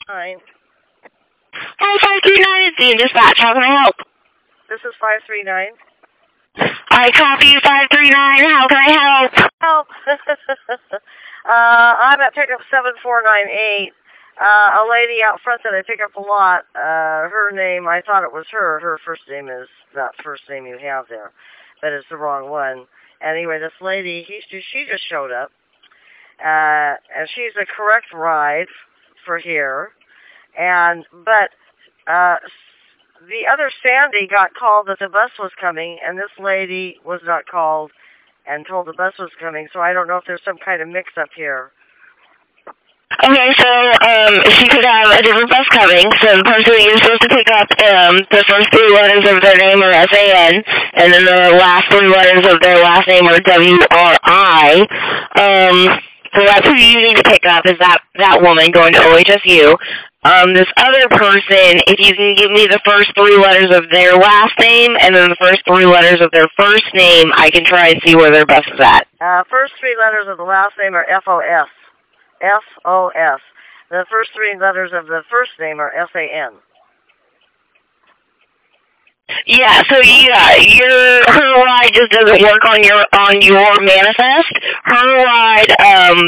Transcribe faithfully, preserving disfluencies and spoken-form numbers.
Nine. Hi, five three nine is the dispatch. How can I help? This is five three nine. I copy five three nine. How can I help? Help. uh, I'm at pickup seven four nine eight. Uh, a lady out front that I pick up a lot, uh, her name, I thought it was her. Her first name is that first name you have there, but it's the wrong one. Anyway, this lady, he, she just showed up, uh, and she's a correct ride for here. And, but, uh, the other Sandy got called that the bus was coming, and this lady was not called and told the bus was coming, so I don't know if there's some kind of mix-up here. Okay, so um, she could have a different bus coming. So the person that you're supposed to pick up, um, the first three letters of their name are S A N, and then the last three letters of their last name are W R I. Um, so that's who you need to pick up, is that, that woman going to O H S U. Um, this other person, if you can give me the first three letters of their last name and then the first three letters of their first name, I can try and see where their bus is at. Uh, first three letters of the last name are F O S. F O S. The first three letters of the first name are S A N. Yeah, so yeah, your her ride just doesn't work on your on your manifest. Her ride um